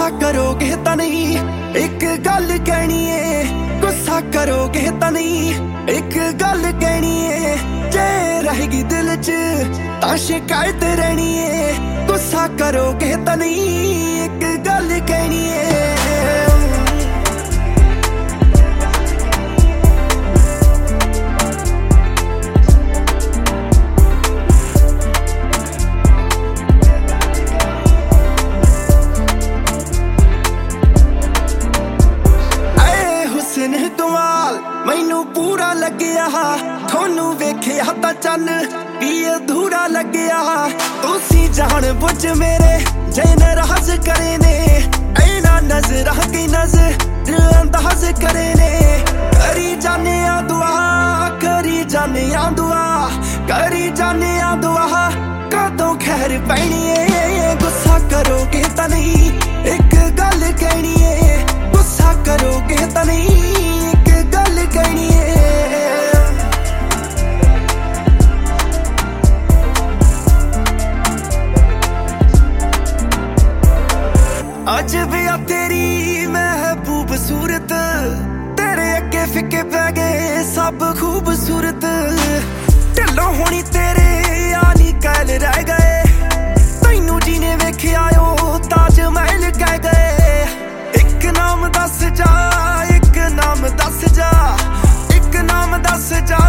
गुस्सा करोगे तो नहीं, एक गल कहनी है। गुस्सा करोगे तो नहीं, एक गल कहनी है। जे रहेगी दिल च तां शिकायत रहनी है। गुस्सा करोगे तो नहीं, एक गल कहनी है। कमाल मैनू पूरा लग्या, थोनू वेखिया तां चन भी अधूरा लग्या। तुसी जान बुझ मेरे जे नाराज करे ने, ऐना नजर की नजर अंदाज करे ने। करी जाने आ दुआ, करी जाने आ दुआ, करी जाने आ दुआ, कदों खैर पैनी है। गुस्सा करोगे तां नहीं, एक गल कहनी है। गुस्सा करोगे तां नहीं, कहनी है। अज भी आ तेरी महबूब सूरत, तेरे अगे फिके पै गए सब खूबसूरत। ढिलों होनी तेरे यानी कैल रह गए, तैनू जीने वेखिया ओ ताज महल कह गए। एक नाम दस जा, एक नाम दस जा, एक नाम दस जा,